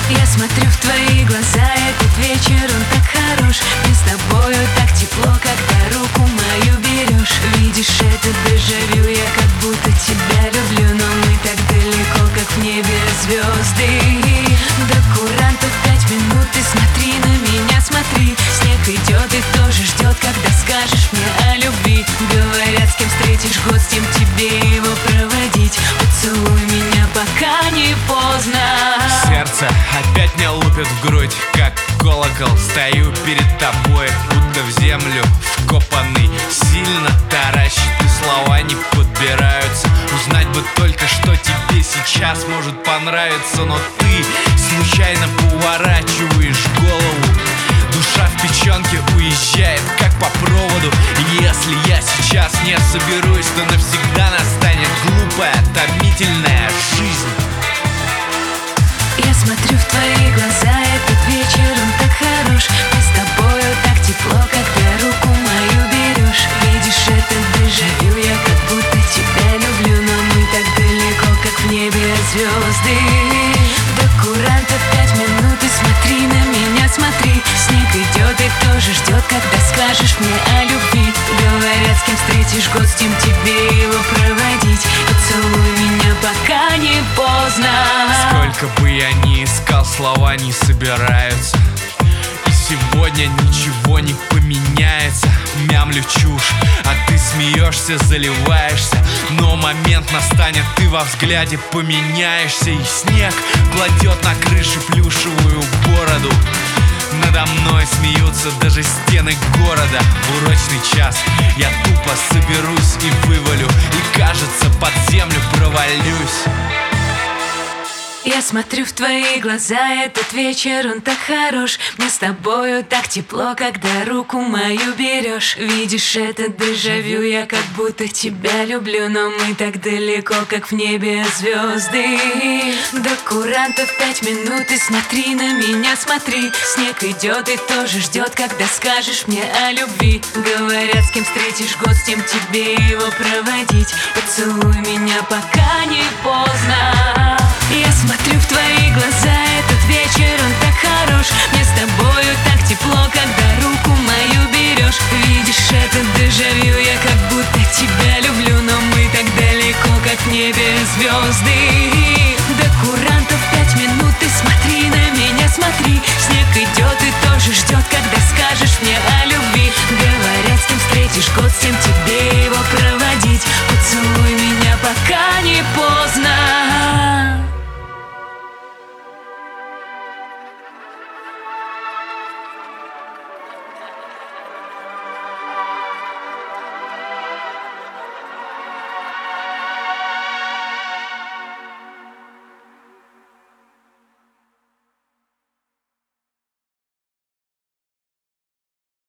Я смотрю в твои глаза, этот вечер он так хорош. Мне с тобою так тепло, когда руку мою берешь. Видишь, это дежавю, я как будто тебя люблю. Но мы так далеко, как в небе звезды. До курантов 5 минут, ты смотри на меня, смотри. Снег идет и тоже ждет, когда скажешь мне о любви. Говорят, с кем встретишь год, с тем тебе его проводить. Поцелуй меня, пока не поздно. Сердце опять мне лупит в грудь, как колокол. Стою перед тобой, будто в землю вкопанный. Сильно таращит, и слова не подбираются. Узнать бы только, что тебе сейчас может понравиться. Но ты случайно поворачиваешь голову. Душа в печенке уезжает, как по проводу. Если я сейчас не соберусь, то навсегда настанет глупая, томительная жизнь. Я смотрю в твои глаза, этот вечер он так хорош. Мне с тобою так тепло, когда руку мою берешь. Видишь, это дежавю, я как будто тебя люблю. Но мы так далеко, как в небе звезды. До курантов 5 минут, и смотри на меня, смотри. Снег идет и тоже ждет, когда скажешь мне о любви. Говорят, с кем встретишь год, с тем тебе его проводить. Поцелуй меня, пока не поздно. Сколько бы я ни искал, слова не собираются. И сегодня ничего не поменяется. Мямлю чушь, а ты смеешься, заливаешься. Но момент настанет, ты во взгляде поменяешься. И снег кладет на крыше плюшевую бороду. Надо мной смеются даже стены города. В урочный час я тупо соберусь и вывалю. И кажется, под землю провалюсь. Я смотрю в твои глаза, этот вечер он так хорош. Мне с тобою так тепло, когда руку мою берешь. Видишь, это дежавю, я как будто тебя люблю. Но мы так далеко, как в небе звезды. До курантов 5 минут, и смотри на меня, смотри. Снег идет и тоже ждет, когда скажешь мне о любви. Говорят, с кем встретишь год, с тем тебе его проводить. Поцелуй меня, пока не поздно. Я смотрю в твои глаза, этот вечер он так хорош. Мне с тобою так тепло, когда руку мою берешь. Видишь, это дежавю, я как будто тебя люблю. Но мы так далеко, как в небе звезды. До курантов 5 минут, ты смотри на меня, смотри. Снег идет и тоже ждет, когда скажешь